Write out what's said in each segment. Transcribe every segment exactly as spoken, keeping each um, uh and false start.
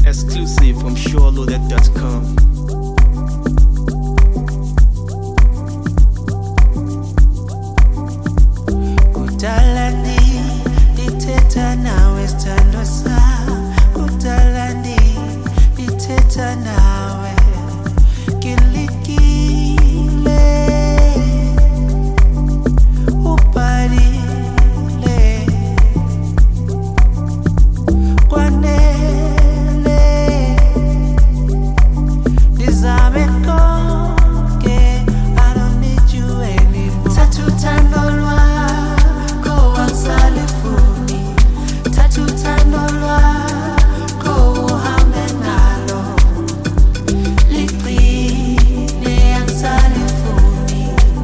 Exclusive from sure loaded dot com. Kudalani dithetha nawe sithandwa sa. Kudalani dithetha nawe kilikile ubalile kwanele nizame konke. I don't need you anymore. Thathuthando lwakho angisalifuni. Thathuthando lwakho uhambe nalo. Ligcine angisalifuni.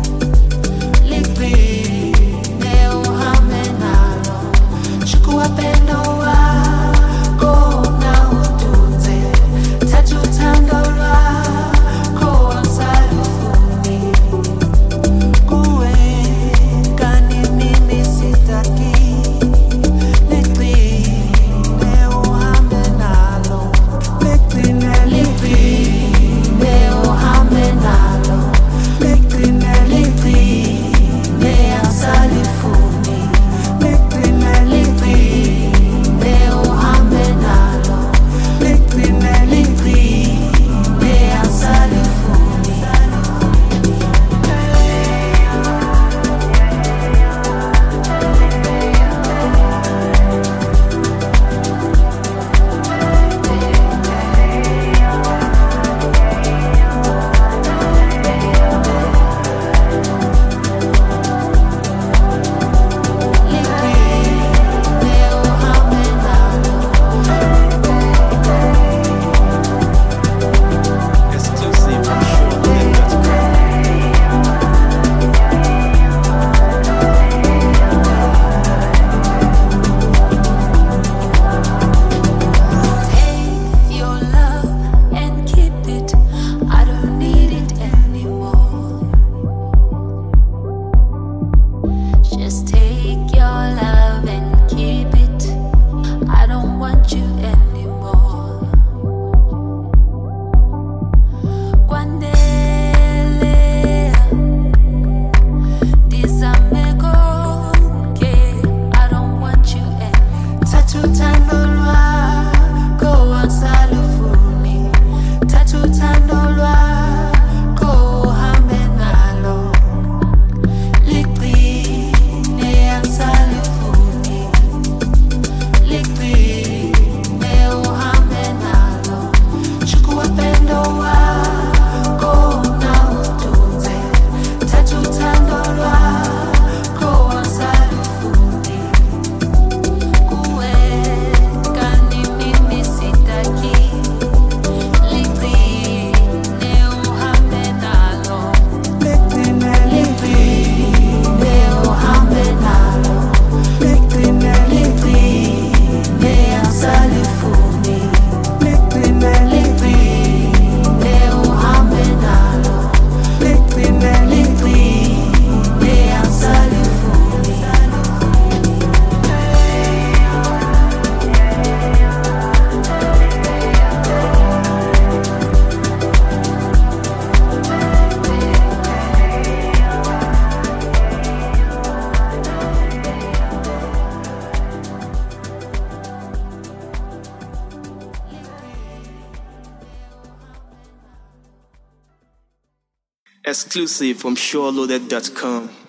Ligcine uhambe nalo. Chukua pendo wako na utunze. Thathuthando lwakho angisalifuni. Kuweka ni mimi sitaki. Ligcine uhambe nalo. Ligcine, ligcine uhambe nalo. Ligcine, ligcine angisalifuni. Ligcine, ligcine uhambe nalo. Ligcine, ligcine angisalifuni. Exclusive from sure loaded dot com. Take your love and keep it. I don't need it anymore. Just take your love and keep it. I don't want you anymore. Kwandele dizame konke. I don't want you anymore. Thathuthando lwakho angisalifuni. Thathuthando lwakho uhambe nalo. Ligcine angisalifuni. Ligcine uhambe nalo. Chukua pendo wako na utunze. Thathuthando lwakho angisalifuni. Kuweka ni mimi sitaki. Ligcine uhambe nalo. Ligcine, ligcine uhambe nalo. Ligcine, ligcine angisalifuni. Ligcine, ligcine uhambe nalo. Ligcine, ligcine angisalifuni. Exclusive from sure loaded dot com.